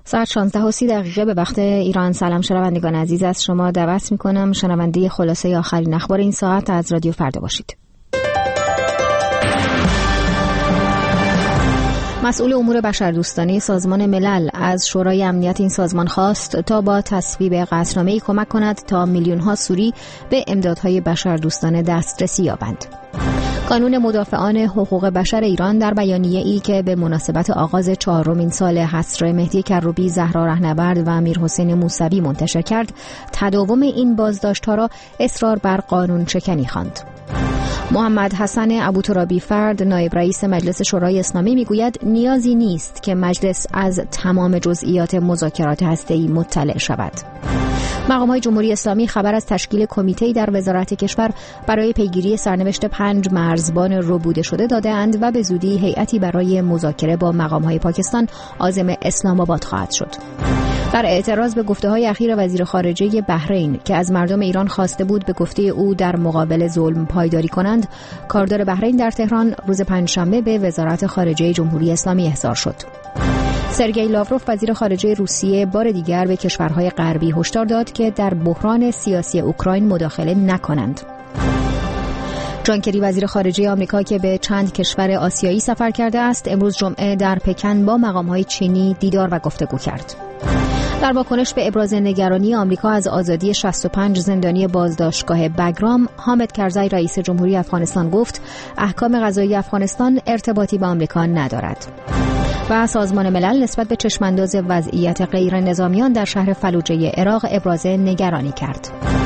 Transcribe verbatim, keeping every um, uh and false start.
ساعت شانزده و سی دقیقه به وقت ایران. سلام شنوندگان عزیز، از شما دعوت میکنم شنونده خلاصه آخرین اخبار این ساعت از رادیو فردا باشید. مسئول امور بشردوستانه سازمان ملل از شورای امنیت این سازمان خواست تا با تصویب قطعنامه‌ای کمک کند تا میلیون‌ها سوری به امدادهای بشردوستانه دسترسی یابند. قانون مدافعان حقوق بشر ایران در بیانیه‌ای که به مناسبت آغاز چهارمین سال حصر مهدی کروبی، زهرا رهنورد و میرحسین موسوی منتشر کرد، تداوم این بازداشت‌ها را اصرار بر قانون شکنی خواند. محمد حسن ابوترابی فرد، نایب رئیس مجلس شورای اسلامی، میگوید نیازی نیست که مجلس از تمام جزئیات مذاکرات هسته‌ای مطلع شود. مقام‌های جمهوری اسلامی خبر از تشکیل کمیته‌ای در وزارت کشور برای پیگیری سرنوشت پنج مرزبان ربوده شده داده‌اند و به زودی هیئتی برای مذاکره با مقام‌های پاکستان عازم اسلام آباد خواهد شد. در اعتراض به گفته‌های اخیر وزیر خارجه بحرین که از مردم ایران خواسته بود به گفته او در مقابل ظلم پایداری کنند، کاردار بحرین در تهران روز پنجشنبه به وزارت خارجه جمهوری اسلامی احضار شد. سرگئی لاوروف وزیر خارجه روسیه بار دیگر به کشورهای غربی هشدار داد که در بحران سیاسی اوکراین مداخله نکنند. جان کری وزیر خارجه آمریکا که به چند کشور آسیایی سفر کرده است، امروز جمعه در پکن با مقام‌های چینی دیدار و گفتگو کرد. در واکنش به ابراز نگرانی آمریکا از آزادی شصت و پنج زندانی بازداشتگاه بگرام، حامد کرزی رئیس جمهوری افغانستان گفت احکام قضایی افغانستان ارتباطی با آمریکا ندارد. و سازمان ملل نسبت به چشمانداز وضعیت غیر نظامیان در شهر فلوجه عراق ابراز نگرانی کرد.